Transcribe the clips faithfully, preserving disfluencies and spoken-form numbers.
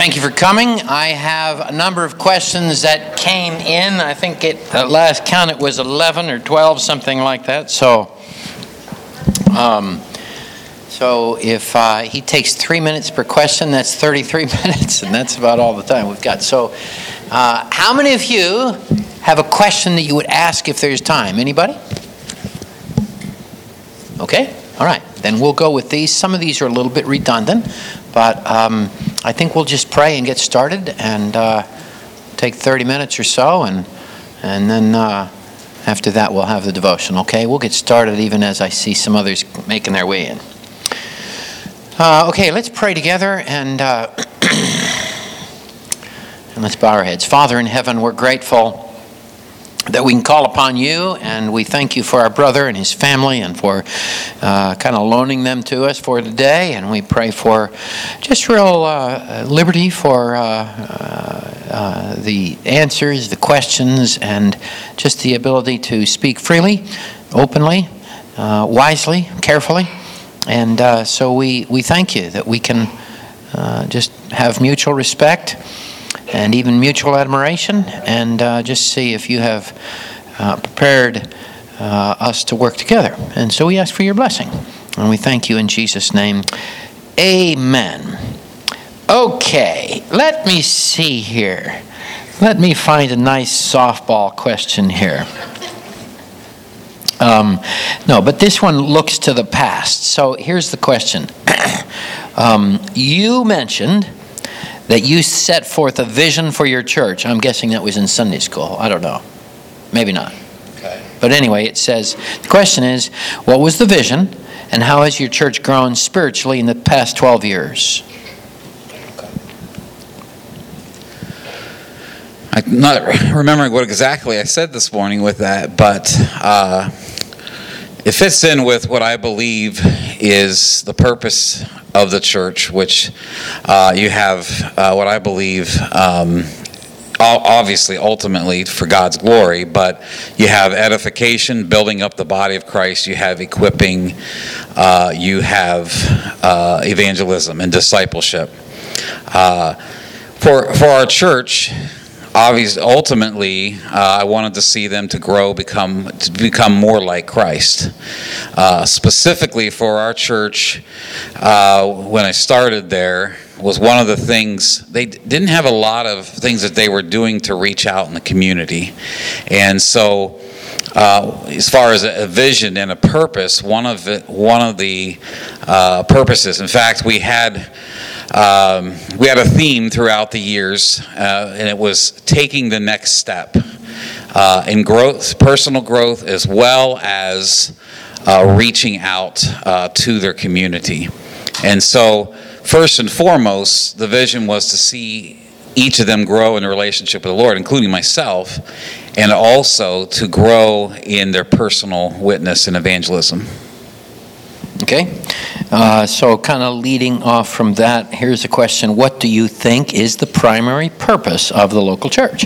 Thank you for coming. I have a number of questions that came in. I think it, at last count it was eleven or twelve, something like that. So, um, so if uh, he takes three minutes per question, that's thirty-three minutes, and that's about all the time we've got. So, uh, how many of you have a question that you would ask if there's time? Anybody? Okay. All right. Then we'll go with these. Some of these are a little bit redundant, but um, I think we'll just pray and get started and uh, take thirty minutes or so, and and then uh, after that we'll have the devotion. Okay, we'll get started even as I see some others making their way in. Uh, okay, let's pray together and uh, and let's bow our heads. Father in heaven, we're grateful that we can call upon you, and we thank you for our brother and his family and for uh, kind of loaning them to us for today. And we pray for just real uh, liberty for uh, uh, uh, the answers, the questions, and just the ability to speak freely, openly, uh, wisely, carefully. And uh, so we, we thank you that we can uh, just have mutual respect and even mutual admiration, and uh, just see if you have uh, prepared uh, us to work together. And so we ask for your blessing, and we thank you in Jesus' name. Amen. Okay, let me see here. Let me find a nice softball question here. Um, no, but this one looks to the past. So here's the question. um, you mentioned that you set forth a vision for your church. I'm guessing that was in Sunday school. I don't know. Maybe not. Okay. But anyway, it says, the question is, what was the vision, and how has your church grown spiritually in the past twelve years? Okay. I'm not remembering what exactly I said this morning with that, but uh, it fits in with what I believe is the purpose of the church, which uh, you have uh, what I believe, um, obviously, ultimately for God's glory, but you have edification, building up the body of Christ, you have equipping, uh, you have uh, evangelism and discipleship. Uh, for, for our church, obviously, ultimately, uh, I wanted to see them to grow, become to become more like Christ. Uh, specifically for our church, uh, when I started there, was one of the things, they d- didn't have a lot of things that they were doing to reach out in the community. And so, uh, as far as a, a vision and a purpose, one of it, one of the uh, purposes, in fact, we had Um, we had a theme throughout the years, uh, and it was taking the next step uh, in growth, personal growth, as well as uh, reaching out uh, to their community. And so, first and foremost, the vision was to see each of them grow in a relationship with the Lord, including myself, and also to grow in their personal witness and evangelism. Okay, uh, so kind of leading off from that, here's a question. What do you think is the primary purpose of the local church?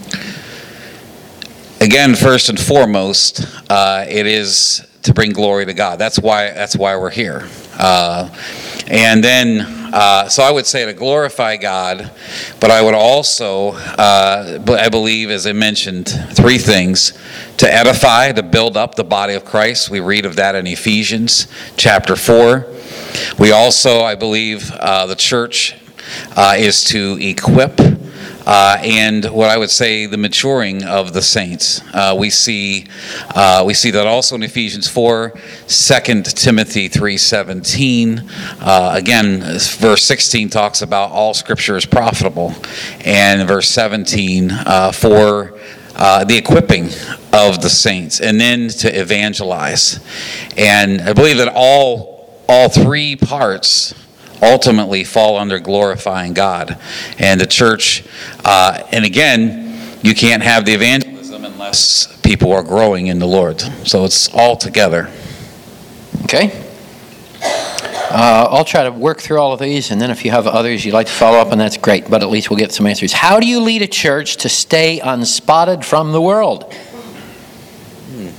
Again, first and foremost, uh, it is to bring glory to God. That's why, that's why we're here. Uh, and then, uh, so I would say to glorify God, but I would also, uh, I believe, as I mentioned, three things. To edify, to build up the body of Christ. We read of that in Ephesians chapter four. We also, I believe, uh, the church uh, is to equip uh, and what I would say the maturing of the saints. Uh, we see uh, we see that also in Ephesians four, Second Timothy three seventeen. Uh, again, verse sixteen talks about all Scripture is profitable, and verse seventeen uh, for Uh, the equipping of the saints, and then to evangelize. And I believe that all all three parts ultimately fall under glorifying God. And the church, uh, and again, you can't have the evangelism unless people are growing in the Lord. So it's all together. Okay. Uh, I'll try to work through all of these, and then if you have others you'd like to follow up, and that's great, but at least we'll get some answers. How do you lead a church to stay unspotted from the world? Hmm.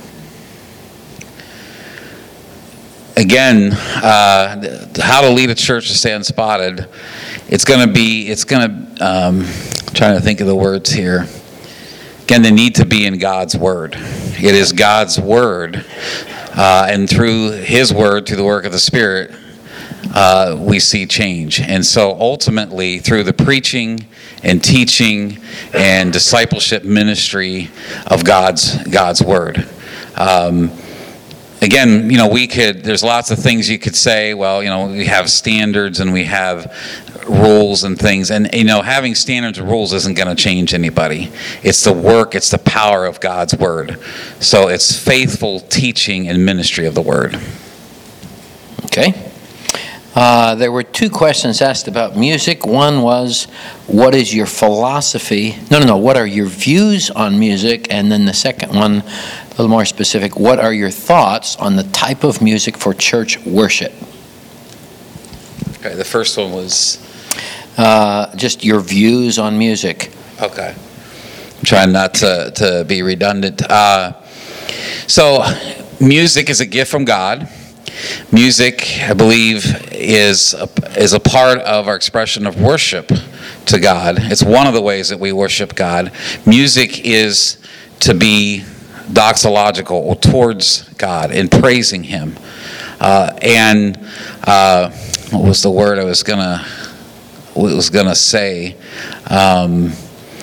Again, uh, how to lead a church to stay unspotted it's going to be, it's going to, um, trying to think of the words here. Again, they need to be in God's Word. It is God's Word, uh, and through His Word, through the work of the Spirit, uh, we see change. And so ultimately, through the preaching and teaching and discipleship ministry of God's God's Word. Um, Again, you know, we could, there's lots of things you could say. Well, you know, we have standards and we have rules and things. And, you know, having standards and rules isn't going to change anybody. It's the work, it's the power of God's Word. So it's faithful teaching and ministry of the Word. Okay. Uh, there were two questions asked about music. One was, what is your philosophy? No, no, no. What are your views on music? And then the second one, a little more specific, what are your thoughts on the type of music for church worship? Okay, the first one was? Uh, just your views on music. Okay. I'm trying not to, to be redundant. Uh, so, music is a gift from God. Music, I believe, is a, is a part of our expression of worship to God. It's one of the ways that we worship God. Music is to be doxological or towards God in praising Him. Uh, and uh, what was the word I was gonna was gonna say? Um,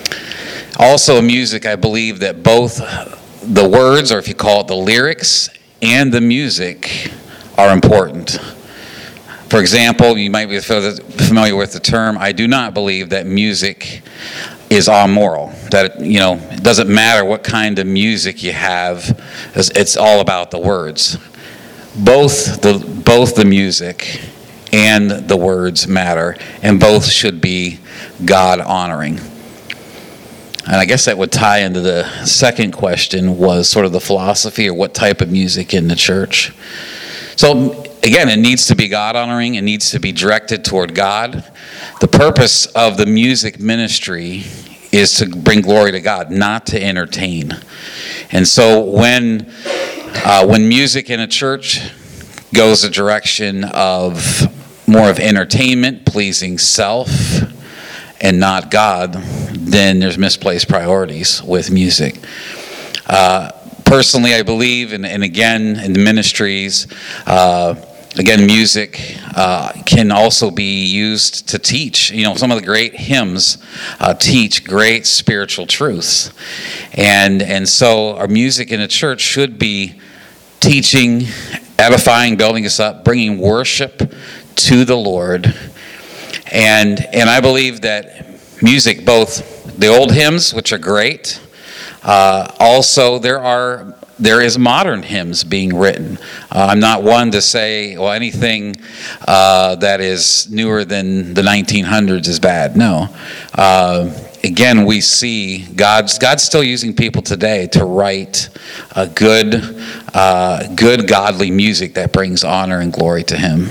also, music, I believe that both the words, or if you call it the lyrics, and the music are important. For example, you might be familiar with the term, I do not believe that music is amoral. That, you know, it doesn't matter what kind of music you have, it's all about the words. Both the, both the music and the words matter, and both should be God-honoring. And I guess that would tie into the second question, was sort of the philosophy or what type of music in the church. So again, it needs to be God-honoring. It needs to be directed toward God. The purpose of the music ministry is to bring glory to God, not to entertain. And so when uh, when music in a church goes a direction of more of entertainment, pleasing self, and not God, then there's misplaced priorities with music. Uh, personally, I believe, and, and again, in the ministries, uh, again, music uh, can also be used to teach. You know, some of the great hymns uh, teach great spiritual truths. And, and so our music in a church should be teaching, edifying, building us up, bringing worship to the Lord. And and I believe that music, both the old hymns, which are great, uh, also there are there is modern hymns being written. Uh, I'm not one to say, well, anything uh, that is newer than the nineteen hundreds is bad. No. Uh, again, we see God's God's still using people today to write a good, uh, good godly music that brings honor and glory to Him.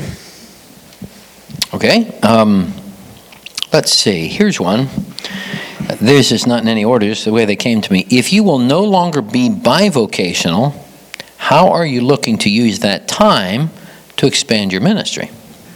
Okay, um, let's see. Here's one. This is not in any order, just the way they came to me. If you will no longer be bivocational, how are you looking to use that time to expand your ministry?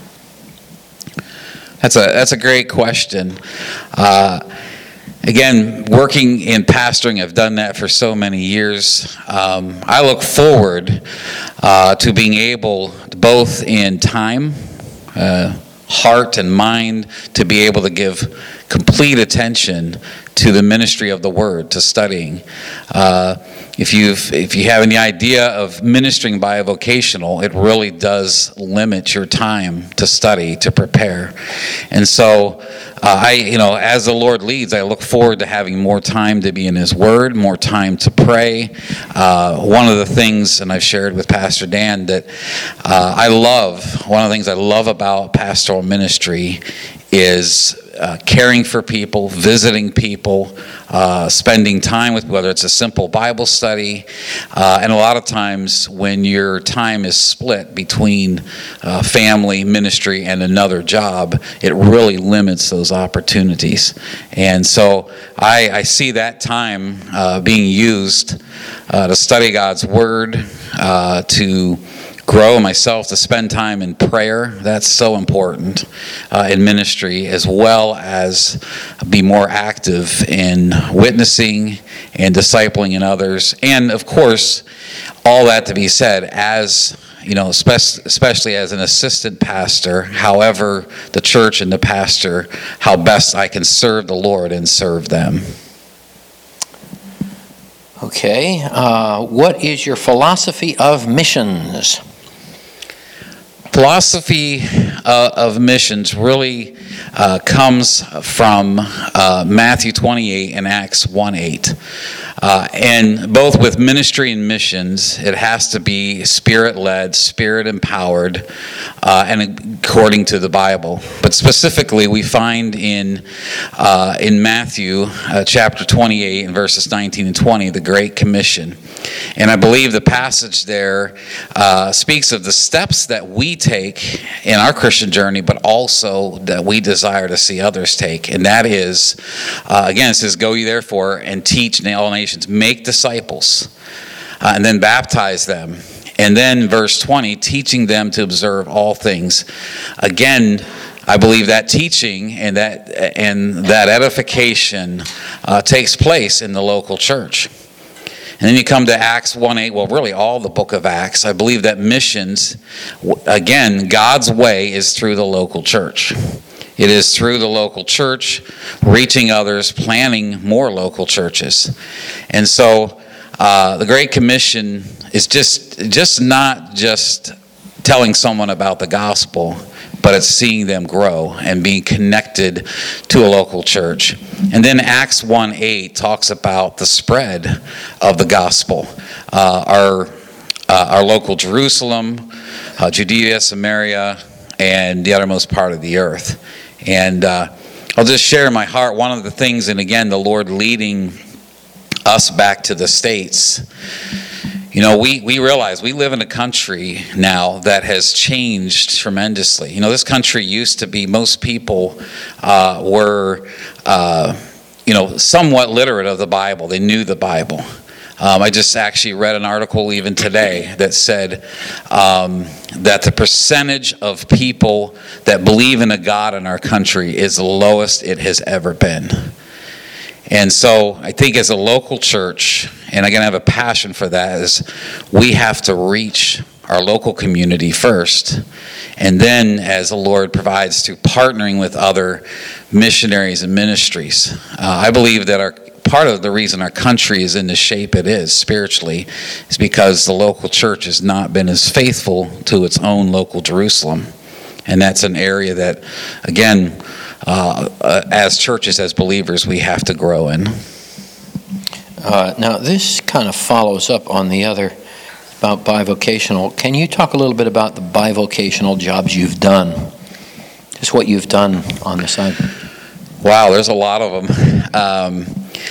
That's a that's a great question. Uh, again, working in pastoring, I've done that for so many years. Um, I look forward uh, to being able, to both in time, uh, heart and mind, to be able to give complete attention to the ministry of the Word, to studying. Uh, if you've if you have any idea of ministering bivocational, it really does limit your time to study, to prepare. And so uh, I, you know, as the Lord leads, I look forward to having more time to be in His Word, more time to pray. Uh, one of the things, and I've shared with Pastor Dan, that uh, I love, one of the things I love about pastoral ministry is uh, caring for people, visiting people, uh, spending time with, whether it's a simple Bible study, uh, and a lot of times when your time is split between uh, family, ministry, and another job, it really limits those opportunities. And so I, I see that time uh, being used uh, to study God's Word, uh, to grow myself, to spend time in prayer. That's so important uh, in ministry, as well as be more active in witnessing and discipling in others. And of course, all that to be said, as you know, especially as an assistant pastor, however the church and the pastor, how best I can serve the Lord and serve them. Okay, uh, what is your philosophy of missions? Philosophy uh, of missions really uh, comes from uh, Matthew twenty-eight and Acts one eight. Uh, and both with ministry and missions, it has to be Spirit-led, Spirit-empowered, uh, and according to the Bible. But specifically, we find in uh, in Matthew uh, chapter twenty-eight and verses nineteen and twenty, the Great Commission. And I believe the passage there uh, speaks of the steps that we take in our Christian journey, but also that we desire to see others take. And that is, uh, again, it says, "Go ye therefore and teach in all nations, make disciples, uh, and then baptize them." And then verse twenty, teaching them to observe all things. Again, I believe that teaching and that and that edification uh, takes place in the local church. And then you come to Acts one eight, well, really all the book of Acts. I believe that missions, again, God's way is through the local church. It is through the local church, reaching others, planning more local churches. And so uh, the Great Commission is just, just not just telling someone about the gospel, but it's seeing them grow and being connected to a local church. And then Acts one eight talks about the spread of the gospel. Uh, our, uh, our local Jerusalem, uh, Judea, Samaria, and the uttermost part of the earth. And uh, I'll just share in my heart one of the things, and again, the Lord leading us back to the States. You know, we, we realize we live in a country now that has changed tremendously. You know, this country used to be, most people uh, were, uh, you know, somewhat literate of the Bible. They knew the Bible. Um, I just actually read an article even today that said um, that the percentage of people that believe in a God in our country is the lowest it has ever been. And so I think as a local church, and I'm going to have a passion for that, is we have to reach our local community first. And then as the Lord provides through partnering with other missionaries and ministries. Uh, I believe that our part of the reason our country is in the shape it is spiritually is because the local church has not been as faithful to its own local Jerusalem. And that's an area that, again, uh, uh, as churches, as believers, we have to grow in. Uh, now, this kind of follows up on the other about bivocational. Can you talk a little bit about the bivocational jobs you've done? Just what you've done on the side. Wow, there's a lot of them. Um,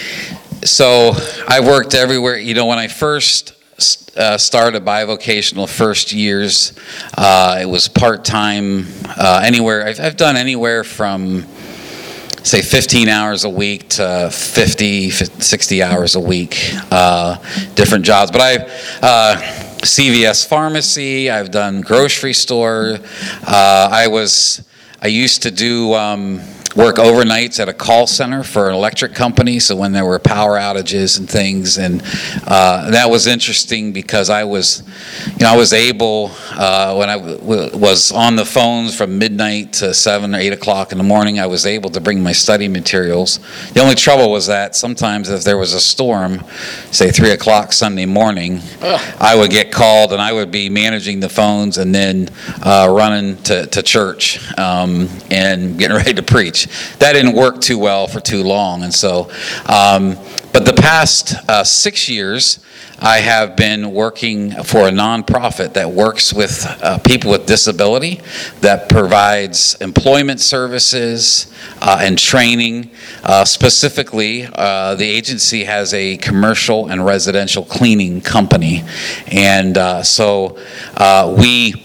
so I worked everywhere. You know, when I first uh, started bivocational first years, uh, it was part-time, uh, anywhere. I've, I've done anywhere from, say, fifteen hours a week to fifty, sixty hours a week, uh, different jobs. But I've uh, C V S pharmacy, I've done grocery store. Uh, I was, I used to do um, work overnights at a call center for an electric company, so when there were power outages and things, and uh, that was interesting because I was, you know, I was able, uh, when I w- was on the phones from midnight to seven or eight o'clock in the morning, I was able to bring my study materials. The only trouble was that sometimes if there was a storm, say three o'clock Sunday morning, Ugh. I would get called and I would be managing the phones and then uh, running to, to church um, and getting ready to preach. That didn't work too well for too long, and so, um, but the past uh, six years, I have been working for a nonprofit that works with uh, people with disability, that provides employment services uh, and training. Uh, specifically, uh, the agency has a commercial and residential cleaning company, and uh, so uh, we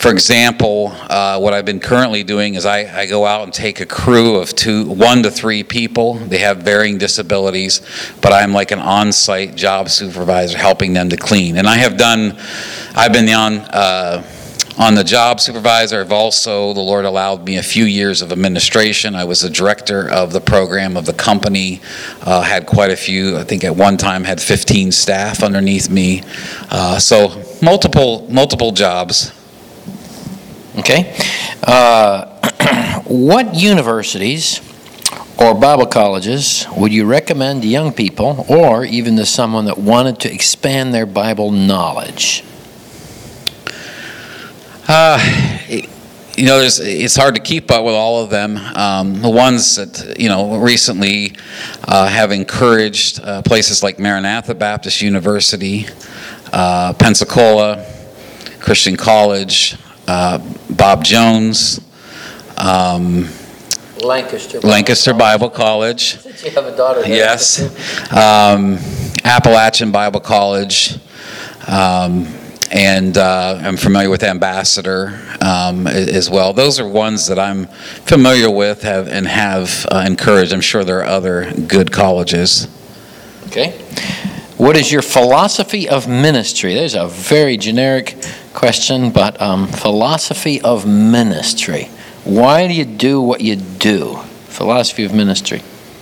for example, uh, what I've been currently doing is I, I go out and take a crew of two, one to three people. They have varying disabilities, but I'm like an on-site job supervisor helping them to clean. And I have done, I've been on, uh, on the job supervisor. I've also, the Lord allowed me a few years of administration. I was the director of the program of the company, uh, had quite a few, I think at one time had fifteen staff underneath me. Uh, so multiple, multiple jobs. Okay. Uh, what universities or Bible colleges would you recommend to young people, or even to someone that wanted to expand their Bible knowledge? Uh, you know, there's, it's hard to keep up with all of them. Um, the ones that, you know, recently uh, have encouraged uh, places like Maranatha Baptist University, uh, Pensacola Christian College, uh, Bob Jones, um, Lancaster Bible Lancaster Bible College. Since you have a daughter there. Yes. Um, Appalachian Bible College. Um, and uh, I'm familiar with Ambassador um, as well. Those are ones that I'm familiar with have and have uh, encouraged. I'm sure there are other good colleges. Okay. What is your philosophy of ministry? There's a very generic question, but um, philosophy of ministry. Why do you do what you do? Philosophy of ministry.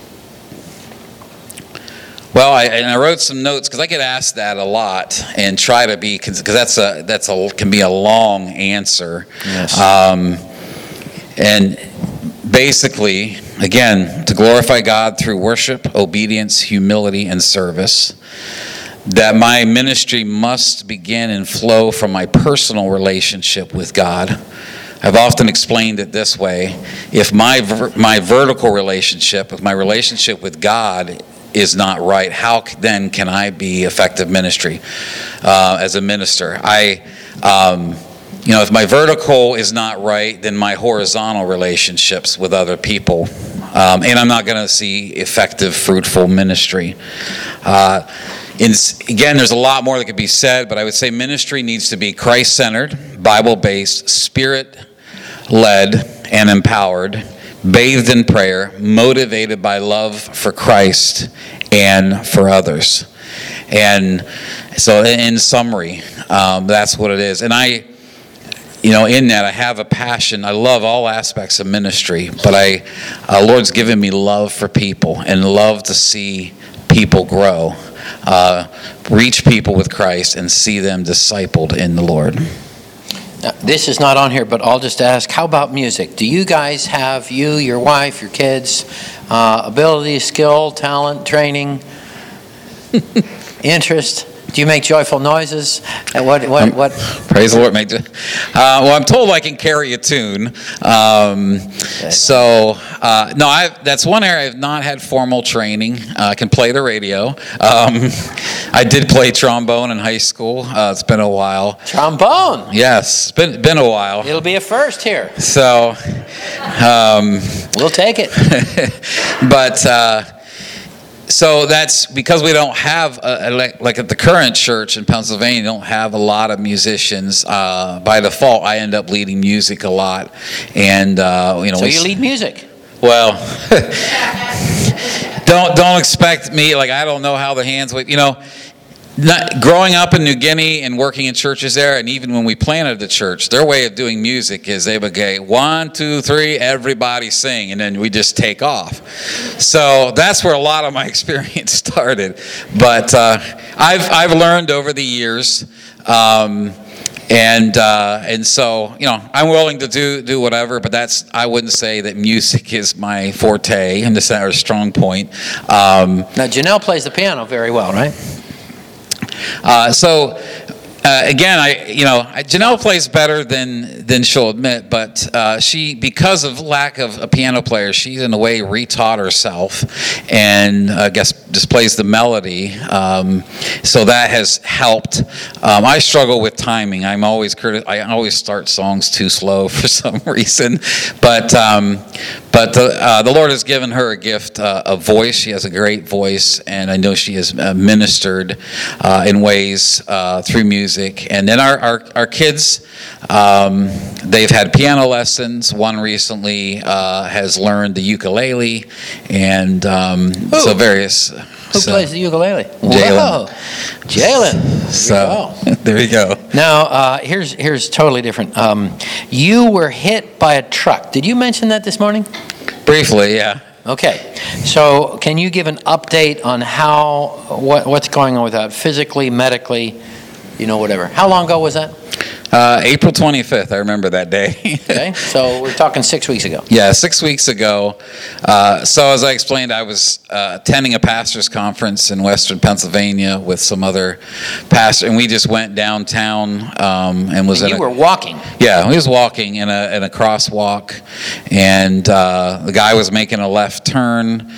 Well, I, and I wrote some notes because I get asked that a lot, and try to be, because that's a that's a can be a long answer. Yes. Um, and basically, again, to glorify God through worship, obedience, humility, and service. That my ministry must begin and flow from my personal relationship with God. I've often explained it this way: if my my vertical relationship, if my relationship with God is not right, how then can I be effective ministry uh, as a minister? I, um, you know, if my vertical is not right, then my horizontal relationships with other people, um, and I'm not going to see effective, fruitful ministry. Uh, in, again, there's a lot more that could be said, but I would say ministry needs to be Christ-centered, Bible-based, Spirit-led, and empowered, bathed in prayer, motivated by love for Christ and for others. And so in summary, um, that's what it is. And I, you know, in that I have a passion. I love all aspects of ministry, but I, uh, Lord's given me love for people and love to see people grow, uh, reach people with Christ and see them discipled in the Lord. Now, this is not on here, but I'll just ask, how about music? Do you guys have, you, your wife, your kids, uh, ability, skill, talent, training, interest? Do you make joyful noises? And what, what, what? Praise the Lord. Make, uh, well, I'm told I can carry a tune. Um, so, uh, no, I've, that's one area I've not had formal training. Uh, I can play the radio. Um, I did play trombone in high school. Uh, it's been a while. Trombone? Yes, it's been, been a while. It'll be a first here. So, um, we'll take it. but, uh, So that's because we don't have, a, like, like at the current church in Pennsylvania, don't have a lot of musicians. Uh, by default, I end up leading music a lot, and uh, you know. So we, you lead music. Well, don't don't expect me, like I don't know how the hands, you know. Not, growing up in New Guinea and working in churches there, and even when we planted the church, their way of doing music is they would go one, two, three, everybody sing, and then we just take off. So that's where a lot of my experience started. But uh, I've I've learned over the years, um, and uh, and so you know I'm willing to do do whatever. But that's I wouldn't say that music is my forte and this or a strong point. Um, now Janelle plays the piano very well, right? Uh, so, uh, again, I you know Janelle plays better than than she'll admit, but uh, she, because of lack of a piano player, she's in a way retaught herself, and I guess just plays the melody. Um, so that has helped. Um, I struggle with timing. I'm always criti- I always start songs too slow for some reason, but um, but the, uh, the Lord has given her a gift, uh, a voice. She has a great voice, and I know she has uh, ministered uh, in ways uh, through music. And then our, our, our kids, um, they've had piano lessons. One recently uh, has learned the ukulele, and um, so various. Who so, plays the ukulele? Jalen. Whoa. Jalen. So there you go. Now, uh, here's here's totally different. Um, you were hit by a truck. Did you mention that this morning? Briefly, yeah. Okay. So, can you give an update on how what what's going on with that physically, medically, you know, whatever? How long ago was that? Uh, April twenty-fifth, I remember that day. Okay, so we're talking six weeks ago. Yeah, six weeks ago. Uh, so as I explained, I was uh, attending a pastor's conference in Western Pennsylvania with some other pastors, and we just went downtown um, and was And in you a, were walking. Yeah, we was walking in a in a crosswalk, and uh, the guy was making a left turn,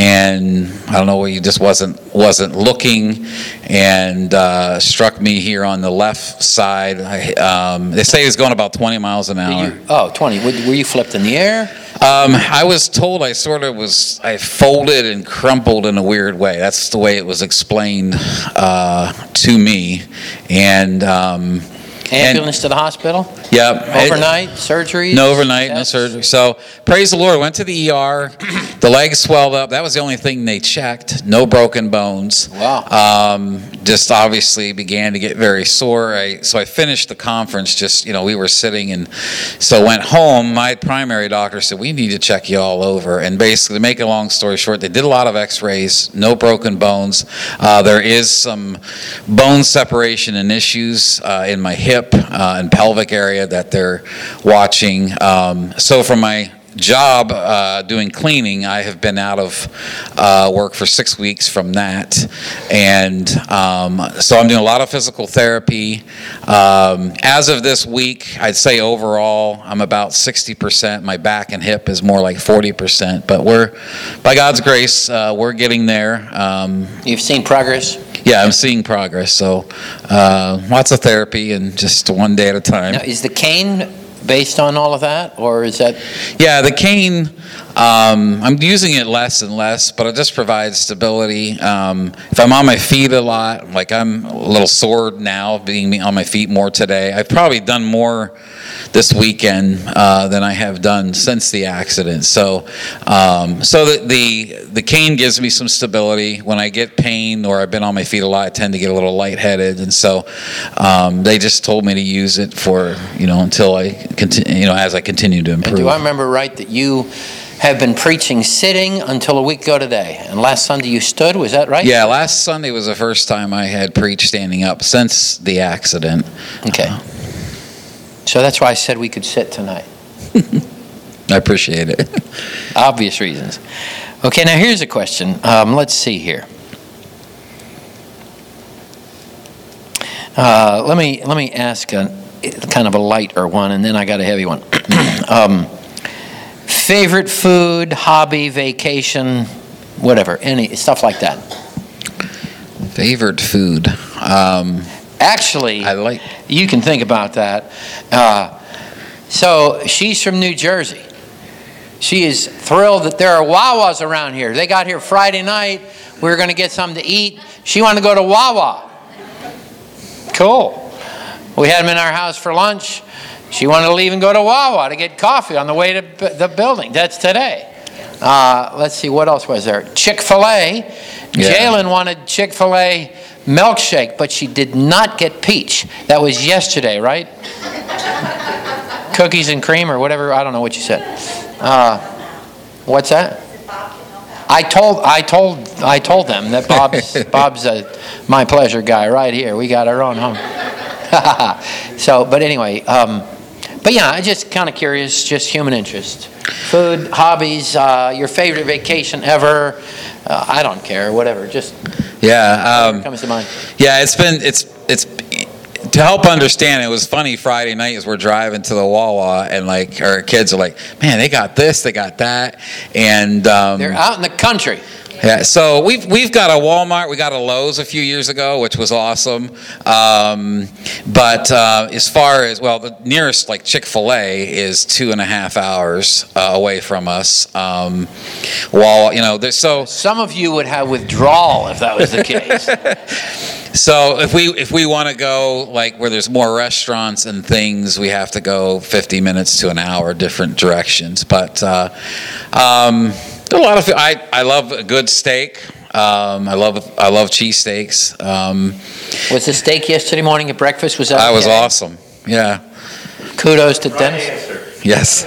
and I don't know, he just wasn't wasn't looking, and uh, struck me here on the left side. I, um, they say he was going about twenty miles an hour. You, oh, twenty. Were were you flipped in the air? Um, I was told I sort of was, I folded and crumpled in a weird way. That's the way it was explained uh, to me. And um, Ambulance and, to the hospital? Yep. Overnight, surgery? No overnight, no surgery. So praise the Lord. Went to the E R. The legs swelled up. That was the only thing they checked. No broken bones. Wow. Um, just obviously began to get very sore. I, so I finished the conference. Just, you know, we were sitting, and so went home. My primary doctor said, we need to check you all over. And basically, to make a long story short, they did a lot of x-rays. No broken bones. Uh, there is some bone separation and issues uh, in my hip uh, and pelvic area that they're watching. Um, so from my job uh, doing cleaning, I have been out of uh, work for six weeks from that. And um, so I'm doing a lot of physical therapy. Um, as of this week, I'd say overall, I'm about sixty percent. My back and hip is more like forty percent. But we're, by God's grace, uh, we're getting there. Um, You've seen progress? Yeah, I'm seeing progress. So uh, lots of therapy and just one day at a time. Now, is the cane based on all of that, or is that? Yeah, the cane, um, I'm using it less and less, but it just provides stability. Um, if I'm on my feet a lot, like I'm a little sore now, being on my feet more today. I've probably done more this weekend uh, than I have done since the accident. So, um, so the, the the cane gives me some stability. When I get pain or I've been on my feet a lot, I tend to get a little lightheaded, and so um, they just told me to use it for, you know, until I continue, you know, as I continue to improve. And do I remember right that you have been preaching sitting until a week ago today, and last Sunday you stood? Was that right? Yeah, last Sunday was the first time I had preached standing up since the accident. Okay. Uh, So that's why I said we could sit tonight. I appreciate it. Obvious reasons. Okay, now here's a question. Um, let's see here. Uh, let me let me ask a kind of a lighter one, and then I got a heavy one. um, favorite food, hobby, vacation, whatever, any stuff like that. Favorite food. Um, Actually, I like. You can think about that. Uh, so she's from New Jersey. She is thrilled that there are Wawas around here. They got here Friday night. We were going to get something to eat. She wanted to go to Wawa. Cool. We had them in our house for lunch. She wanted to leave and go to Wawa to get coffee on the way to b- the building. That's today. Uh, let's see, what else was there? Chick-fil-A. Yeah. Jalen wanted Chick-fil-A milkshake, but she did not get peach. That was yesterday, right? Cookies and cream or whatever. I don't know what you said. Uh, what's that? I told I told I told them that Bob's Bob's a my pleasure guy right here. We got our own home. So, but anyway, um, but yeah, I'm just kind of curious, just human interest. Food, hobbies, uh, your favorite vacation ever. Uh, I don't care, whatever. Just yeah, um, comes to mind. Yeah, it's been it's it's to help understand. It was funny Friday night as we're driving to the Wawa, and like our kids are like, "Man, they got this, they got that," and um, They're out in the country. Yeah, so we've we've got a Walmart, we got a Lowe's a few years ago, which was awesome. Um, but uh, as far as, well, the nearest, like Chick-fil-A is two and a half hours uh, away from us. Um, while, you know, there's so... Some of you would have withdrawal if that was the case. So if we if we want to go like where there's more restaurants and things, we have to go fifty minutes to an hour different directions. But uh, um, a lot of I I love a good steak. Um, I love I love cheesesteaks. Um, Was the steak yesterday morning at breakfast? Was that? That was okay? awesome. Yeah. Kudos to Dennis. Yes.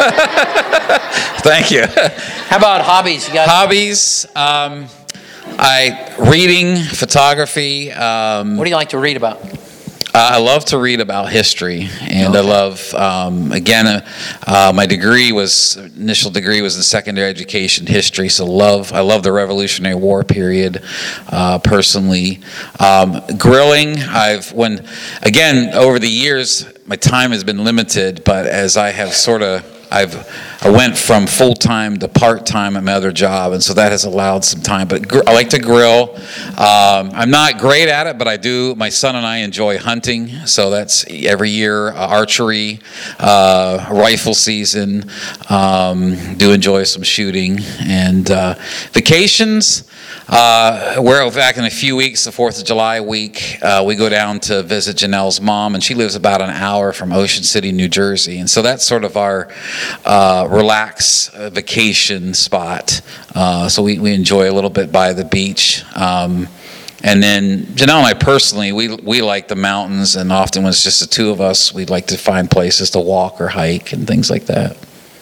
Thank you. How about hobbies? You got Hobbies. Um, I reading, photography. Um, What do you like to read about? Uh, I love to read about history, and okay. I love, um, again, uh, uh, my degree was, initial degree was in secondary education history, so love, I love the Revolutionary War period, uh, personally. Um, grilling, I've, when, again, over the years, my time has been limited, but as I have sort of, I've, I went from full-time to part-time at my other job, and so that has allowed some time. But gr- I like to grill. Um, I'm not great at it, but I do. My son and I enjoy hunting, so that's every year. Uh, archery, uh, rifle season. Um, do enjoy some shooting. And uh, vacations, uh, we're back in a few weeks, the fourth of July week. Uh, we go down to visit Janelle's mom, and she lives about an hour from Ocean City, New Jersey. And so that's sort of our uh, relax uh, vacation spot. Uh, so we, we enjoy a little bit by the beach. Um, and then Janelle and I personally, we we like the mountains, and often when it's just the two of us, we'd like to find places to walk or hike and things like that.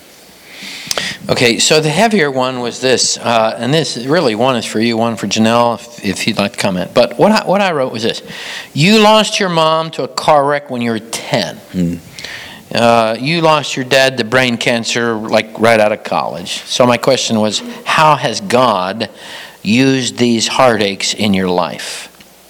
Okay, so the heavier one was this, uh, and this really one is for you, one for Janelle, if, if you'd like to comment. But what I, what I wrote was this: you lost your mom to a car wreck when you were ten. Mm. Uh, you lost your dad to brain cancer like right out of college. So my question was, how has God used these heartaches in your life?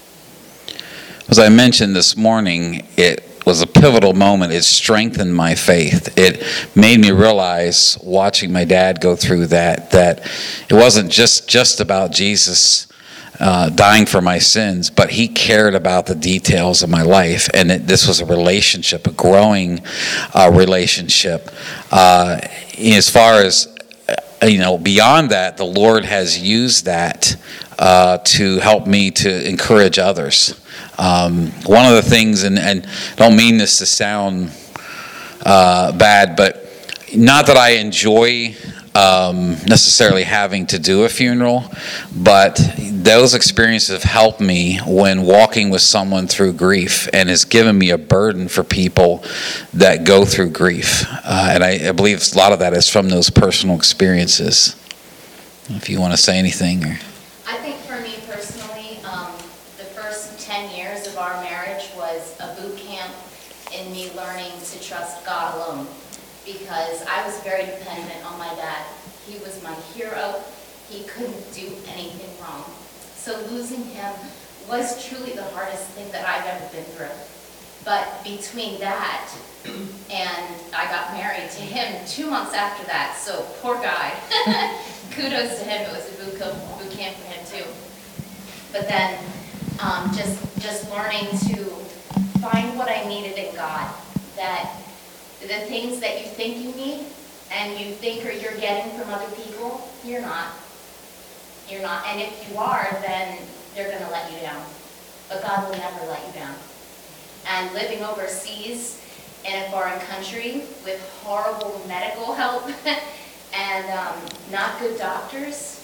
As I mentioned this morning, it was a pivotal moment. It strengthened my faith. It made me realize, watching my dad go through that, that it wasn't just, just about Jesus uh, dying for my sins, but he cared about the details of my life. And it, this was a relationship, a growing uh, relationship. Uh, as far as, uh, you know, beyond that, the Lord has used that uh, to help me to encourage others. Um, one of the things, and, and don't mean this to sound uh, bad, but not that I enjoy um, necessarily having to do a funeral, but those experiences have helped me when walking with someone through grief, and has given me a burden for people that go through grief. Uh, and I, I believe a lot of that is from those personal experiences. If you want to say anything. Or. I think for me personally, um, the first ten years of our marriage was a boot camp in me learning to trust God alone, because I was very dependent on my dad. He was my hero. He couldn't do anything wrong. So losing him was truly the hardest thing that I've ever been through. But between that and I got married to him two months after that, so poor guy. Kudos to him. It was a boot camp, boot camp for him too. But then um, just just learning to find what I needed in God. That the things that you think you need and you think or you're getting from other people, you're not. You're not. And if you are, then they're going to let you down. But God will never let you down. And living overseas in a foreign country with horrible medical help and um, not good doctors,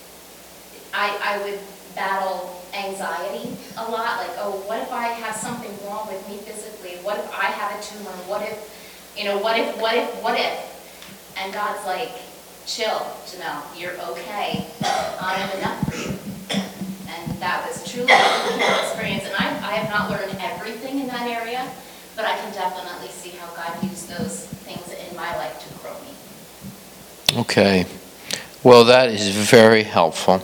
I, I would battle anxiety a lot. Like, oh, what if I have something wrong with me physically? What if I have a tumor? What if, you know, what if, what if, what if? And God's like, chill, Janelle, you're okay. I am enough for you. And that was truly a experience. And I, I have not learned everything in that area, but I can definitely see how God used those things in my life to grow me. Okay. Well, that is very helpful.